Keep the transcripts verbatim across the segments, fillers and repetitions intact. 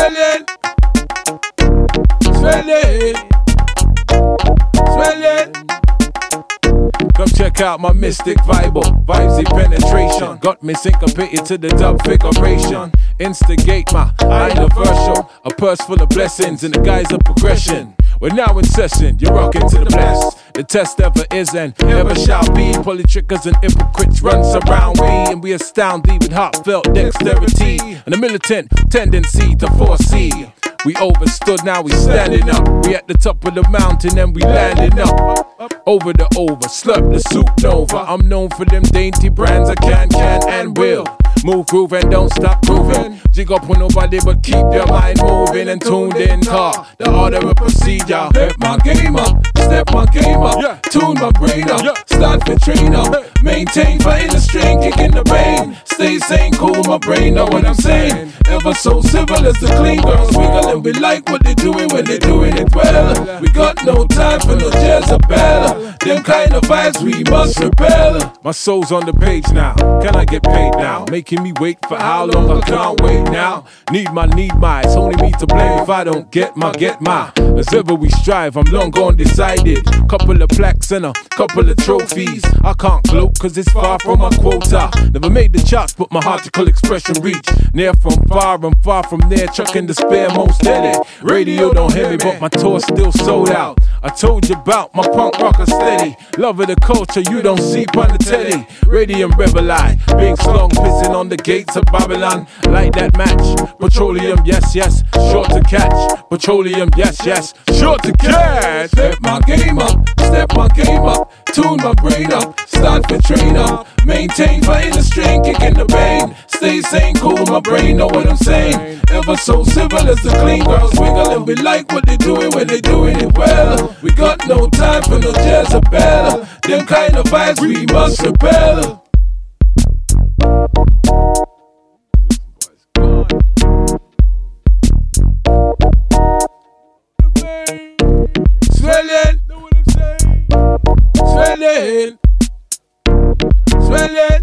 Swelling, swelling, swelling. Come check out my mystic Bible, vibesy penetration. Got me syncopated to the dub figuration. Instigate my universal, a purse full of blessings in the guise of progression. We're now in session, you're rocking to the blast. The test ever is and ever shall be. Polytrickers and hypocrites run surround me, and we astound thee with heartfelt dexterity and a militant tendency to foresee. We overstood, now we standing up. We at the top of the mountain and we landing up. Over the over, slurp the soup nova. I'm known for them dainty brands I can, can and will. Move, groove and don't stop grooving. Jig up with nobody but keep your mind moving and tuned in. Car, the order of procedure. Step my game up, step my game up. Yeah. Tune my brain up, yeah. Start the train up. Hey. Maintain fighting the string, kicking the vein. Stay sane, cool my brain, know what I'm saying. Ever so civil as the clean girls wiggling. We like what they doing when they doing it well. We got no time for no Jezebel. Them kind of vibes we must repel. My soul's on the page now, can I get paid now? Making me wait for how long, I can't wait now. Need my, need my, it's only me to blame if I don't get my, get my. As ever we strive, I'm long gone decided. Couple of plaques and a couple of trophies. I can't gloat cause it's far from my quota. Never made the charts but my heartical expression reach. Near from far and far from there, trucking despair most steady. Radio don't hear me but my tour still sold out. I told you about my punk rocker steady. Love of the culture you don't see on the telly. Radium rebel eye, being slung pissing on the gates of Babylon. Like that match, petroleum yes yes, short to catch. Petroleum yes yes, short to catch. Step my game up, step my game up. Tune my brain up, start the train up. Maintain fighting the string, kicking the vein. Stay sane, cool my brain, know what I'm saying. Ever so civil as the clean girls wiggling. We like what they doing when they doing it well. We got no time for no Jezebel. Them kind of vibes we must repel. Swelling, swelling, swelling.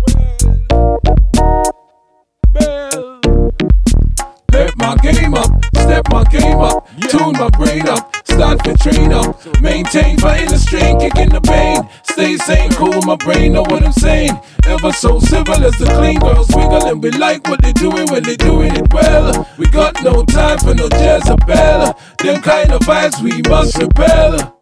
Well, step my game up, step my game up, yeah. Tune my brain up, start the train up. Maintain fighting the string, kicking the vein. Stay sane, cool my brain, know what I'm saying. Ever so civil as the clean girls wiggling. We like what they doing when they doing it well. We got no time for no Jezebel. Them kind of vibes we must repel.